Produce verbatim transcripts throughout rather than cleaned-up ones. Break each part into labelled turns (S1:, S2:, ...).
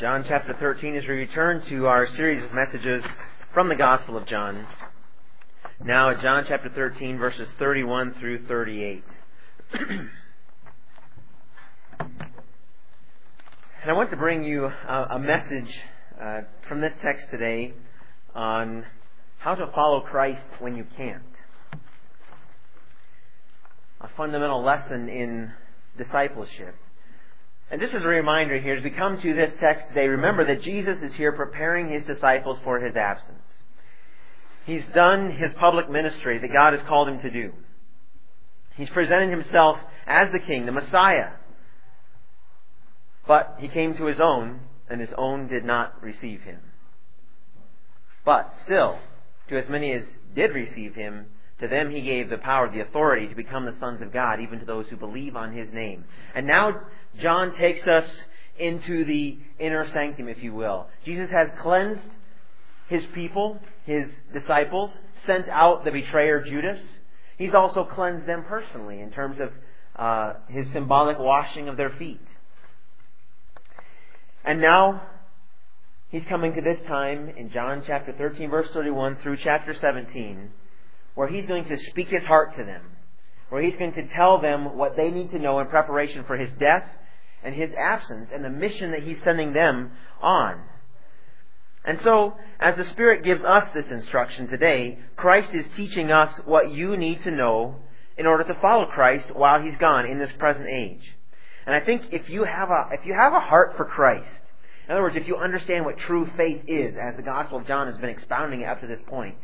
S1: John chapter thirteen, as we return to our series of messages from the Gospel of John. Now at John chapter thirteen, verses thirty-one through thirty-eight. And I want to bring you a, a message uh, from this text today on how to follow Christ when you can't. A fundamental lesson in discipleship. And just as a reminder here, as we come to this text today, remember that Jesus is here preparing His disciples for His absence. He's done His public ministry that God has called Him to do. He's presented Himself as the King, the Messiah. But He came to His own, and His own did not receive Him. But still, to as many as did receive Him, to them He gave the power, the authority to become the sons of God, even to those who believe on His name. And now John takes us into the inner sanctum, if you will. Jesus has cleansed His people, His disciples, sent out the betrayer Judas. He's also cleansed them personally in terms of uh, His symbolic washing of their feet. And now He's coming to this time in John chapter thirteen, verse thirty-one through chapter seventeen, where He's going to speak His heart to them, where He's going to tell them what they need to know in preparation for His death and His absence and the mission that He's sending them on. And so, as the Spirit gives us this instruction today, Christ is teaching us what you need to know in order to follow Christ while He's gone in this present age. And I think if you have a, if you have a heart for Christ, in other words, if you understand what true faith is, as the Gospel of John has been expounding it up to this point,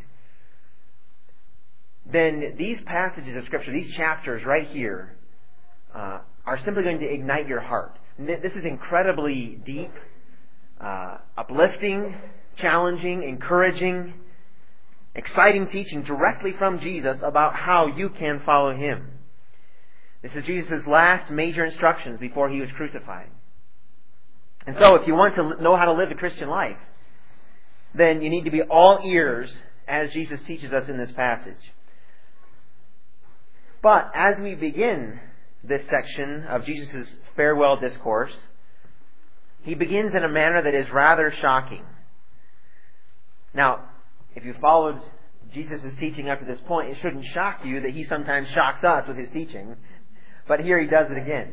S1: then these passages of Scripture, these chapters right here, uh, are simply going to ignite your heart. This is incredibly deep, uh, uplifting, challenging, encouraging, exciting teaching directly from Jesus about how you can follow Him. This is Jesus' last major instructions before He was crucified. And so if you want to know how to live the Christian life, then you need to be all ears as Jesus teaches us in this passage. But as we begin this section of Jesus' farewell discourse, He begins in a manner that is rather shocking. Now, if you followed Jesus' teaching up to this point, it shouldn't shock you that He sometimes shocks us with His teaching. But here He does it again.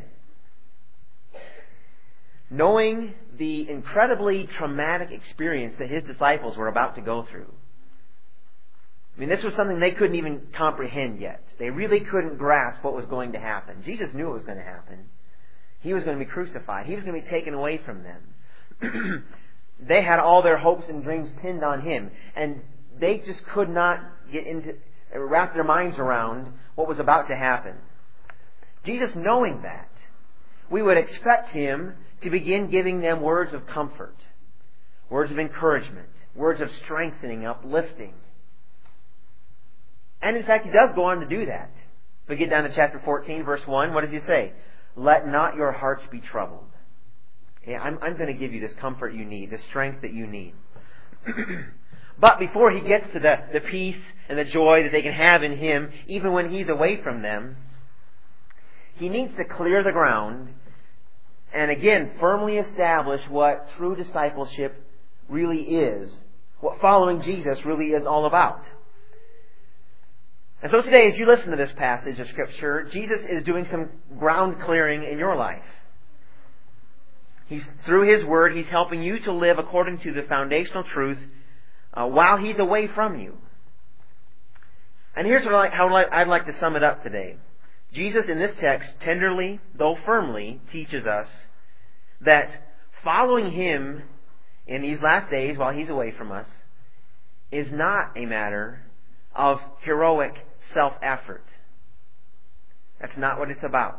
S1: Knowing the incredibly traumatic experience that His disciples were about to go through. I mean, this was something they couldn't even comprehend yet. They really couldn't grasp what was going to happen. Jesus knew what was going to happen. He was going to be crucified. He was going to be taken away from them. They had all their hopes and dreams pinned on Him. And they just could not get into, wrap their minds around what was about to happen. Jesus, knowing that, we would expect Him to begin giving them words of comfort, words of encouragement, words of strengthening, uplifting. And in fact, He does go on to do that. If we get down to chapter fourteen, verse one, what does He say? Let not your hearts be troubled. Okay, I'm, I'm going to give you this comfort you need, the strength that you need. But before He gets to the, the peace and the joy that they can have in Him, even when He's away from them, He needs to clear the ground and again firmly establish what true discipleship really is, what following Jesus really is all about. And so today, as you listen to this passage of Scripture, Jesus is doing some ground clearing in your life. He's, through His Word, He's helping you to live according to the foundational truth uh, while He's away from you. And here's what I like, how I'd like to sum it up today. Jesus in this text tenderly, though firmly, teaches us that following Him in these last days while He's away from us is not a matter of heroic self-effort. That's not what it's about.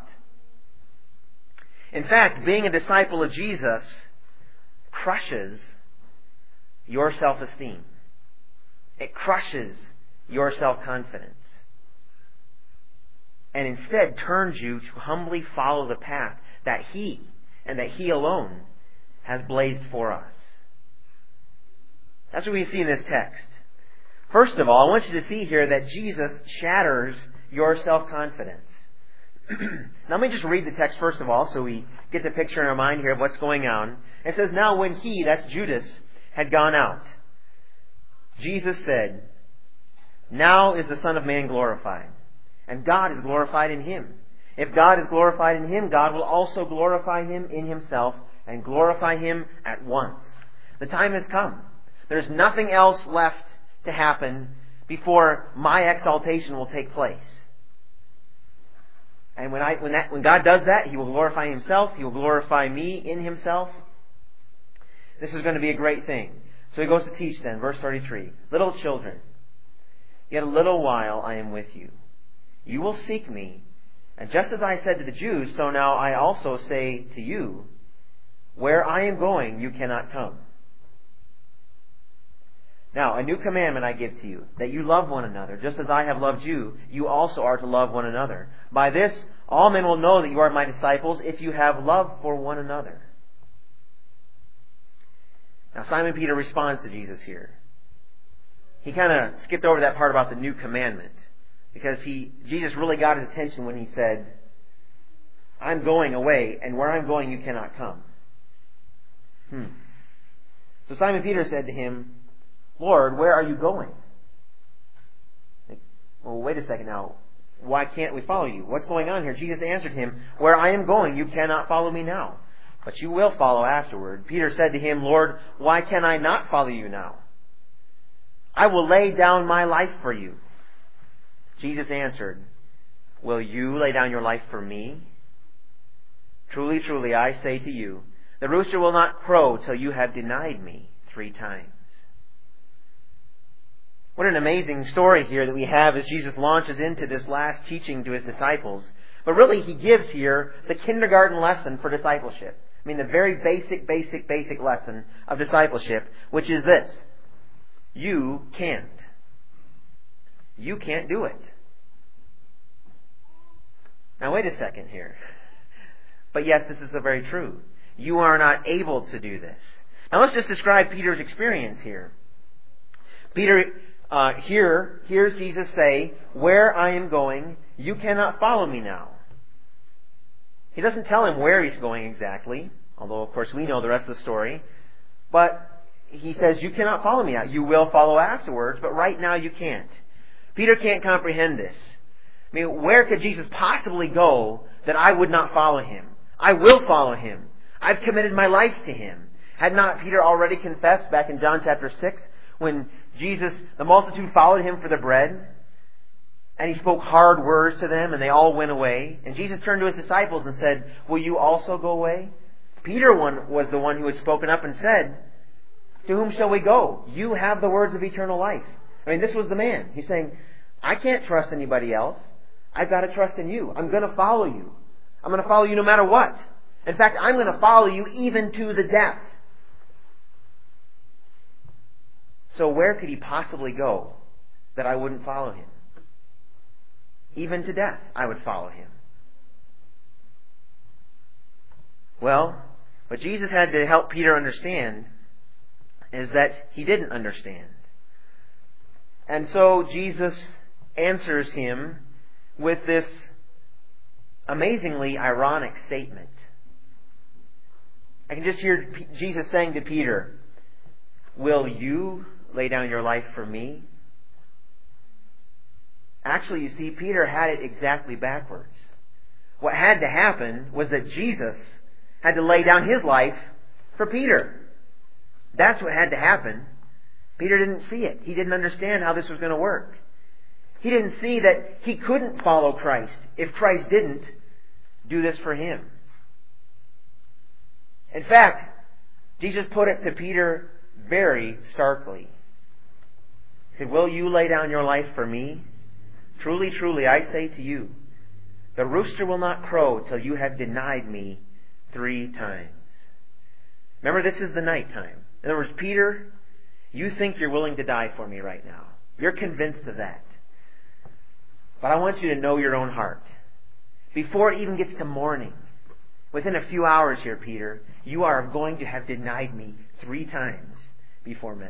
S1: In fact, being a disciple of Jesus crushes your self-esteem. It crushes your self-confidence. And instead turns you to humbly follow the path that He, and that He alone, has blazed for us. That's what we see in this text. First of all, I want you to see here that Jesus shatters your self-confidence. Now, let me just read the text first of all so we get the picture in our mind here of what's going on. It says, now when he, that's Judas, had gone out, Jesus said, now is the Son of Man glorified, and God is glorified in him. If God is glorified in him, God will also glorify him in himself and glorify him at once. The time has come. There's nothing else left to happen before my exaltation will take place. And when I, when that, when God does that, He will glorify Himself. He will glorify me in Himself. This is going to be a great thing. So He goes to teach then, verse thirty-three. Little children, yet a little while I am with you. You will seek me. And just as I said to the Jews, so now I also say to you, where I am going, you cannot come. Now, a new commandment I give to you, that you love one another. Just as I have loved you, you also are to love one another. By this, all men will know that you are my disciples, if you have love for one another. Now, Simon Peter responds to Jesus here. He kind of skipped over that part about the new commandment, because he Jesus really got his attention when he said, I'm going away, and where I'm going you cannot come. Hmm. So Simon Peter said to him, Lord, where are you going? Well, wait a second now. Why can't we follow you? What's going on here? Jesus answered him, where I am going, you cannot follow me now, but you will follow afterward. Peter said to him, Lord, why can I not follow you now? I will lay down my life for you. Jesus answered, will you lay down your life for me? Truly, truly, I say to you, the rooster will not crow till you have denied me three times. What an amazing story here that we have as Jesus launches into this last teaching to His disciples. But really, He gives here the kindergarten lesson for discipleship. I mean, the very basic, basic, basic lesson of discipleship, which is this. You can't. You can't do it. Now, wait a second here. But yes, this is very true. You are not able to do this. Now, let's just describe Peter's experience here. Peter... Uh, here, hears Jesus say, where I am going, you cannot follow me now. He doesn't tell him where he's going exactly, although of course we know the rest of the story. But He says, you cannot follow me now. You will follow afterwards, but right now you can't. Peter can't comprehend this. I mean, where could Jesus possibly go that I would not follow Him? I will follow Him. I've committed my life to Him. Had not Peter already confessed back in John chapter six, when Jesus, the multitude followed Him for the bread, and He spoke hard words to them, and they all went away. And Jesus turned to His disciples and said, will you also go away? Peter one was the one who had spoken up and said, to whom shall we go? You have the words of eternal life. I mean, this was the man. He's saying, I can't trust anybody else. I've got to trust in you. I'm going to follow you. I'm going to follow you no matter what. In fact, I'm going to follow you even to the death. So where could He possibly go that I wouldn't follow Him? Even to death, I would follow Him. Well, what Jesus had to help Peter understand is that he didn't understand. And so Jesus answers him with this amazingly ironic statement. I can just hear Jesus saying to Peter, will you lay down your life for me? Actually, you see, Peter had it exactly backwards. What had to happen was that Jesus had to lay down His life for Peter. That's what had to happen. Peter didn't see it. He didn't understand how this was going to work. He didn't see that he couldn't follow Christ if Christ didn't do this for him. In fact, Jesus put it to Peter very starkly. He said, will you lay down your life for me? Truly, truly, I say to you, the rooster will not crow till you have denied me three times. Remember, this is the night time. In other words, Peter, you think you're willing to die for me right now. You're convinced of that. But I want you to know your own heart. Before it even gets to morning, within a few hours here, Peter, you are going to have denied me three times before men.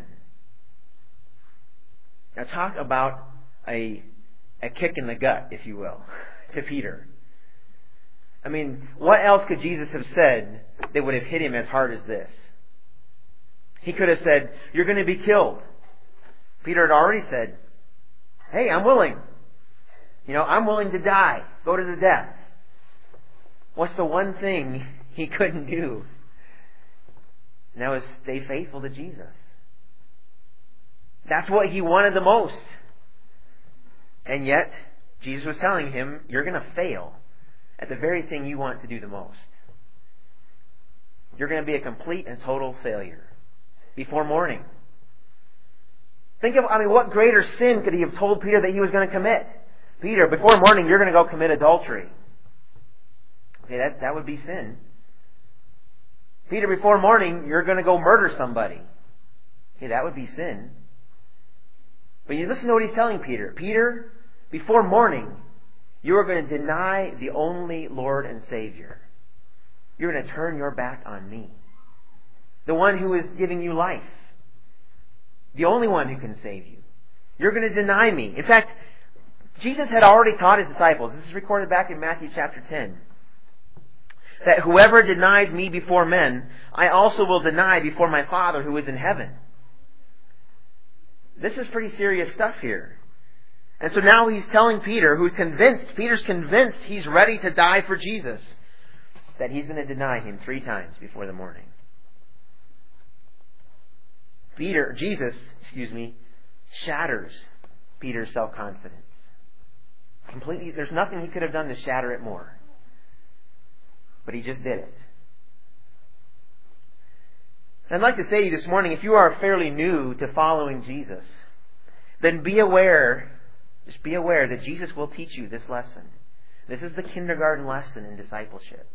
S1: Now talk about a, a kick in the gut, if you will, to Peter. I mean, what else could Jesus have said that would have hit him as hard as this? He could have said, you're going to be killed. Peter had already said, hey, I'm willing. You know, I'm willing to die. Go to the death. What's the one thing he couldn't do? And that was stay faithful to Jesus. That's what he wanted the most. And yet, Jesus was telling him, you're going to fail at the very thing you want to do the most. You're going to be a complete and total failure before morning. Think of, I mean, what greater sin could he have told Peter that he was going to commit? Peter, before morning, you're going to go commit adultery. Okay, that, that would be sin. Peter, before morning, you're going to go murder somebody. Okay, that would be sin. But you listen to what he's telling Peter. Peter, before morning, you are going to deny the only Lord and Savior. You're going to turn your back on me. The one who is giving you life. The only one who can save you. You're going to deny me. In fact, Jesus had already taught his disciples. This is recorded back in Matthew chapter ten. That whoever denies me before men, I also will deny before my Father who is in heaven. This is pretty serious stuff here. And so now he's telling Peter, who's convinced, Peter's convinced he's ready to die for Jesus, that he's going to deny him three times before the morning. Peter, Jesus, excuse me, shatters Peter's self-confidence. Completely, there's nothing he could have done to shatter it more. But he just did it. I'd like to say to you this morning, if you are fairly new to following Jesus, then be aware, just be aware that Jesus will teach you this lesson. This is the kindergarten lesson in discipleship.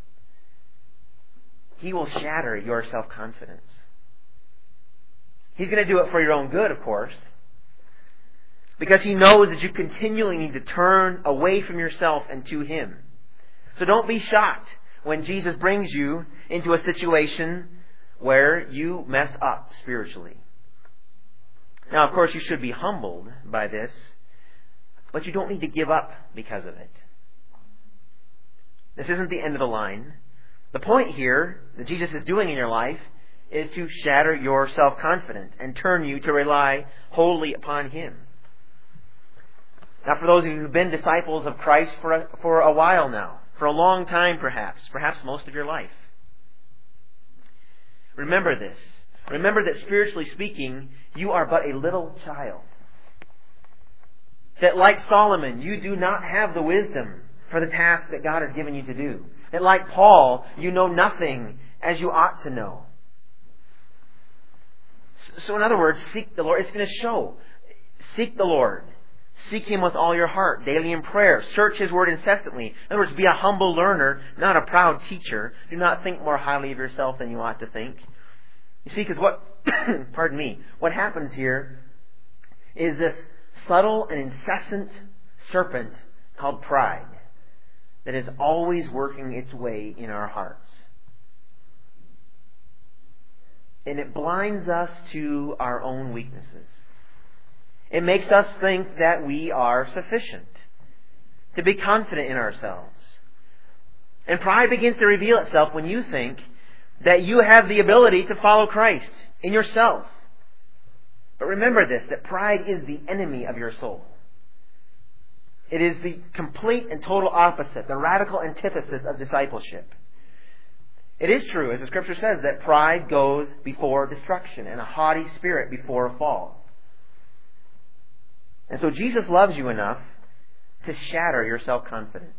S1: He will shatter your self-confidence. He's going to do it for your own good, of course, because He knows that you continually need to turn away from yourself and to Him. So don't be shocked when Jesus brings you into a situation where you mess up spiritually. Now, of course, you should be humbled by this, but you don't need to give up because of it. This isn't the end of the line. The point here that Jesus is doing in your life is to shatter your self-confidence and turn you to rely wholly upon Him. Now, for those of you who've been disciples of Christ for a, for a while now, for a long time perhaps, perhaps most of your life, remember this. Remember that spiritually speaking, you are but a little child. That like Solomon, you do not have the wisdom for the task that God has given you to do. That like Paul, you know nothing as you ought to know. So in other words, seek the Lord. It's going to show. Seek the Lord. Seek Him with all your heart, daily in prayer. Search His Word incessantly. In other words, be a humble learner, not a proud teacher. Do not think more highly of yourself than you ought to think. You see, because what, pardon me, what happens here is this subtle and incessant serpent called pride that is always working its way in our hearts. And it blinds us to our own weaknesses. It makes us think that we are sufficient, to be confident in ourselves. And pride begins to reveal itself when you think that you have the ability to follow Christ in yourself. But remember this, that pride is the enemy of your soul. It is the complete and total opposite, the radical antithesis of discipleship. It is true, as the Scripture says, that pride goes before destruction and a haughty spirit before a fall. And so Jesus loves you enough to shatter your self-confidence.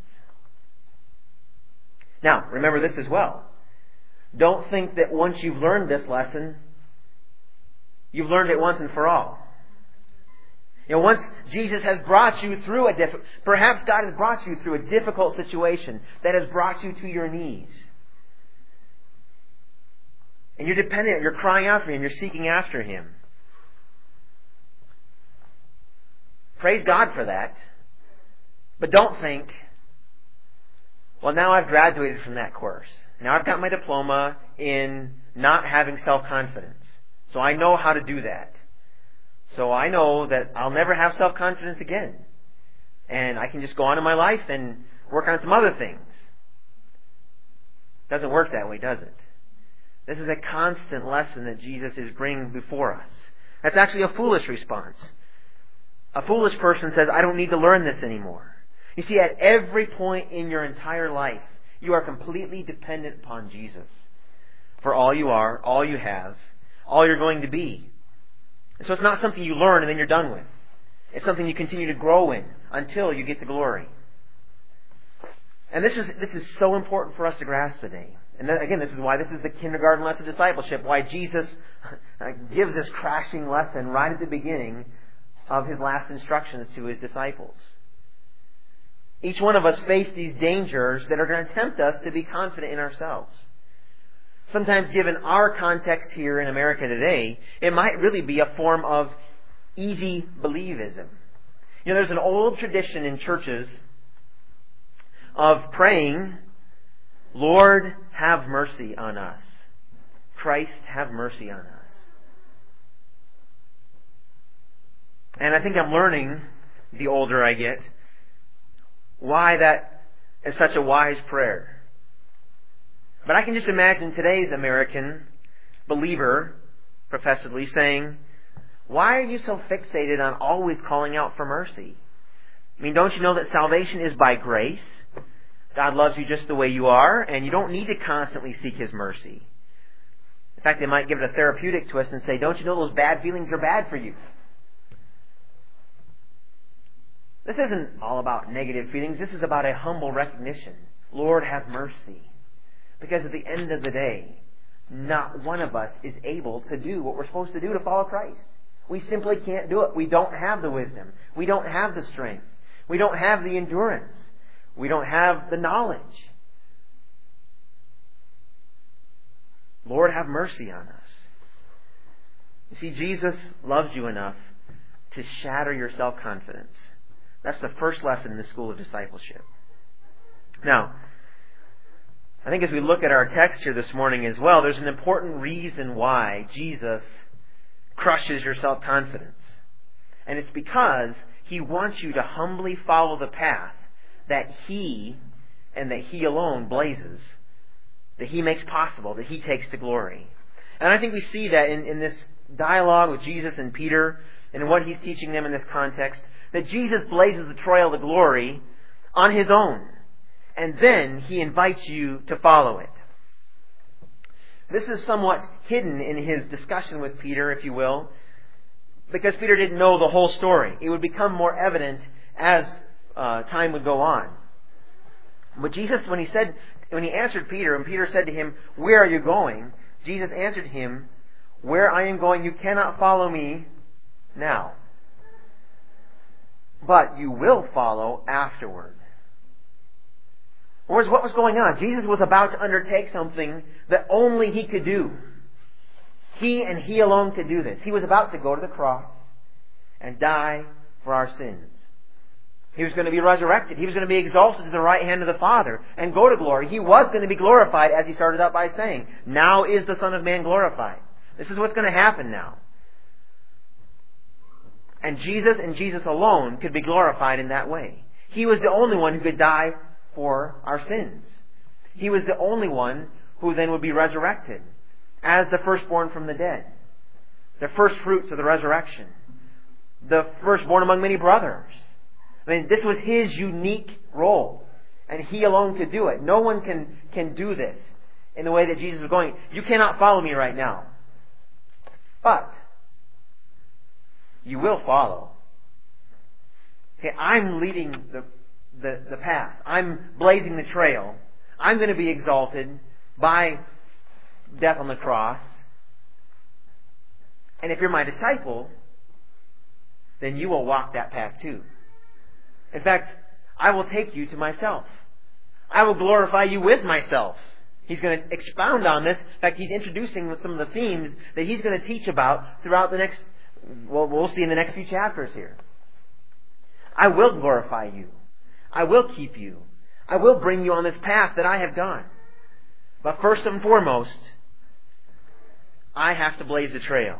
S1: Now, remember this as well. Don't think that once you've learned this lesson, you've learned it once and for all. You know, once Jesus has brought you through a difficult, perhaps God has brought you through a difficult situation that has brought you to your knees. And you're dependent, you're crying out for Him, you're seeking after Him. Praise God for that. But don't think, well, now I've graduated from that course. Now I've got my diploma in not having self-confidence. So I know how to do that. So I know that I'll never have self-confidence again. And I can just go on in my life and work on some other things. Doesn't work that way, does it? This is a constant lesson that Jesus is bringing before us. That's actually a foolish response. A foolish person says, I don't need to learn this anymore. You see, at every point in your entire life, you are completely dependent upon Jesus for all you are, all you have, all you're going to be. And so it's not something you learn and then you're done with. It's something you continue to grow in until you get to glory. And this is this is so important for us to grasp today. And then, again, this is why this is the kindergarten lesson of discipleship, why Jesus gives this crashing lesson right at the beginning of His last instructions to His disciples. Each one of us face these dangers that are going to tempt us to be confident in ourselves. Sometimes, given our context here in America today, it might really be a form of easy believism. You know, there's an old tradition in churches of praying, Lord, have mercy on us. Christ, have mercy on us. And I think I'm learning, the older I get, why that is such a wise prayer. But I can just imagine today's American believer, professedly, saying, why are you so fixated on always calling out for mercy? I mean, don't you know that salvation is by grace? God loves you just the way you are, and you don't need to constantly seek His mercy. In fact, they might give it a therapeutic twist and say, don't you know those bad feelings are bad for you? This isn't all about negative feelings. This is about a humble recognition. Lord, have mercy. Because at the end of the day, not one of us is able to do what we're supposed to do to follow Christ. We simply can't do it. We don't have the wisdom. We don't have the strength. We don't have the endurance. We don't have the knowledge. Lord, have mercy on us. You see, Jesus loves you enough to shatter your self-confidence. That's the first lesson in the school of discipleship. Now, I think as we look at our text here this morning as well, there's an important reason why Jesus crushes your self-confidence. And it's because He wants you to humbly follow the path that He and that He alone blazes, that He makes possible, that He takes to glory. And I think we see that in, in this dialogue with Jesus and Peter and in what He's teaching them in this context, that Jesus blazes the trail to glory on His own. And then He invites you to follow it. This is somewhat hidden in His discussion with Peter, if you will, because Peter didn't know the whole story. It would become more evident as uh, time would go on. But Jesus, when He said, when He answered Peter, and Peter said to Him, where are you going? Jesus answered him, where I am going, you cannot follow me now, but you will follow afterward. Whereas what was going on? Jesus was about to undertake something that only He could do. He and He alone could do this. He was about to go to the cross and die for our sins. He was going to be resurrected. He was going to be exalted to the right hand of the Father and go to glory. He was going to be glorified, as He started out by saying, now is the Son of Man glorified. This is what's going to happen now. And Jesus and Jesus alone could be glorified in that way. He was the only one who could die for our sins. He was the only one who then would be resurrected as the firstborn from the dead. The first fruits of the resurrection. The firstborn among many brothers. I mean, this was His unique role. And He alone could do it. No one can, can do this in the way that Jesus was going. You cannot follow me right now. But you will follow. Okay, I'm leading the, the, the path. I'm blazing the trail. I'm going to be exalted by death on the cross. And if you're my disciple, then you will walk that path too. In fact, I will take you to myself. I will glorify you with myself. He's going to expound on this. In fact, He's introducing some of the themes that He's going to teach about throughout the next, well, we'll see in the next few chapters here. I will glorify you. I will keep you. I will bring you on this path that I have gone. But first and foremost, I have to blaze the trail.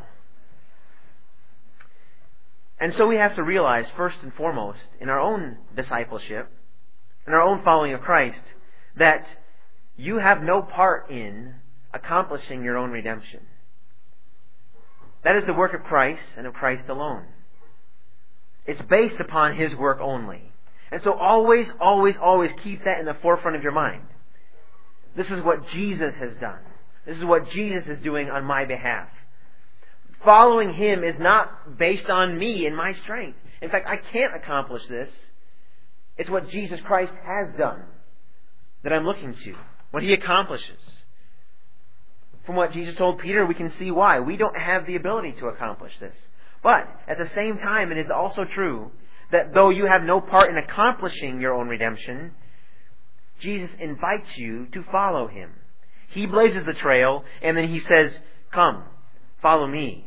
S1: And so we have to realize, first and foremost, in our own discipleship, in our own following of Christ, that you have no part in accomplishing your own redemption. That is the work of Christ and of Christ alone. It's based upon His work only. And so always, always, always keep that in the forefront of your mind. This is what Jesus has done. This is what Jesus is doing on my behalf. Following Him is not based on me and my strength. In fact, I can't accomplish this. It's what Jesus Christ has done that I'm looking to. What He accomplishes. From what Jesus told Peter, we can see why. We don't have the ability to accomplish this. But at the same time, it is also true that though you have no part in accomplishing your own redemption, Jesus invites you to follow Him. He blazes the trail, and then He says, "Come, follow me."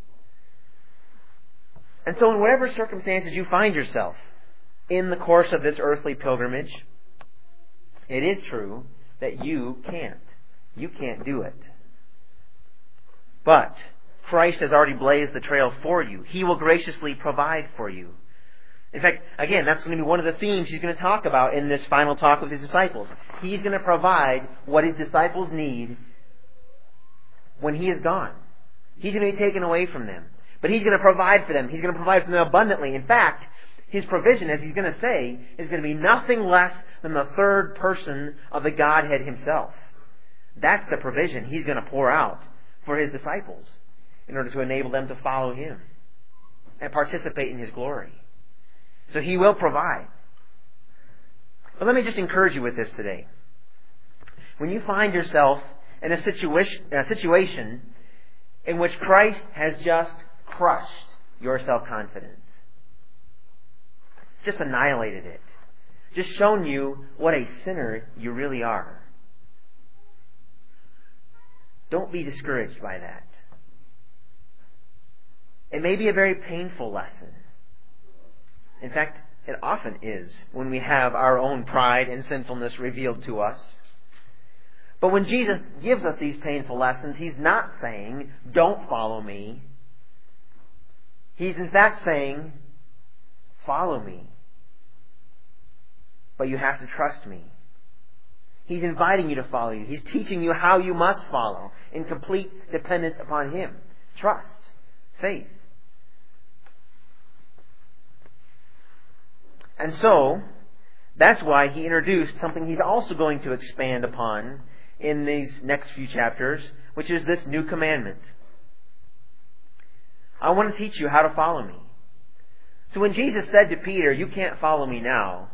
S1: And so in whatever circumstances you find yourself in the course of this earthly pilgrimage, it is true that you can't. You can't do it. But Christ has already blazed the trail for you. He will graciously provide for you. In fact, again, that's going to be one of the themes He's going to talk about in this final talk with His disciples. He's going to provide what His disciples need when He is gone. He's going to be taken away from them. But He's going to provide for them. He's going to provide for them abundantly. In fact, His provision, as He's going to say, is going to be nothing less than the third person of the Godhead Himself. That's the provision He's going to pour out for His disciples in order to enable them to follow Him and participate in His glory. So He will provide. But let me just encourage you with this today. When you find yourself in a situation, a situation in which Christ has just crushed your self-confidence, just annihilated it, just shown you what a sinner you really are, don't be discouraged by that. It may be a very painful lesson. In fact, it often is when we have our own pride and sinfulness revealed to us. But when Jesus gives us these painful lessons, He's not saying, "Don't follow me." He's in fact saying, "Follow me. But you have to trust me." He's inviting you to follow you. He's teaching you how you must follow in complete dependence upon Him. Trust. Faith. And so, that's why He introduced something He's also going to expand upon in these next few chapters, which is this new commandment. I want to teach you how to follow me. So when Jesus said to Peter, "You can't follow me now,"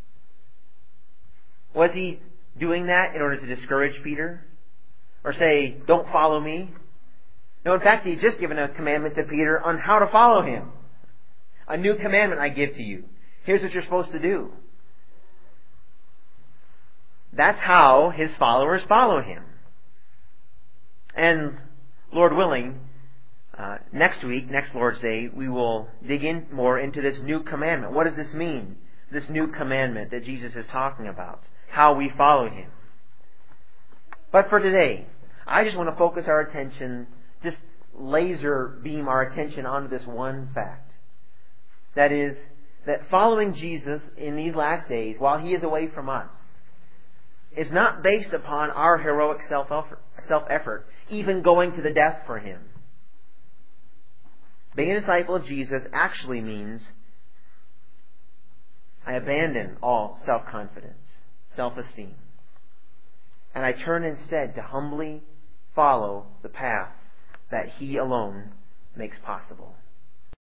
S1: was He doing that in order to discourage Peter? Or say, "Don't follow me"? No, in fact, He had just given a commandment to Peter on how to follow Him. "A new commandment I give to you. Here's what you're supposed to do." That's how His followers follow Him. And Lord willing, uh, next week, next Lord's Day, we will dig in more into this new commandment. What does this mean? This new commandment that Jesus is talking about. How we follow Him. But for today, I just want to focus our attention, just laser beam our attention onto this one fact. That is, that following Jesus in these last days, while He is away from us, is not based upon our heroic self-effort, even going to the death for Him. Being a disciple of Jesus actually means I abandon all self-confidence, self-esteem, and I turn instead to humbly follow the path that He alone makes possible.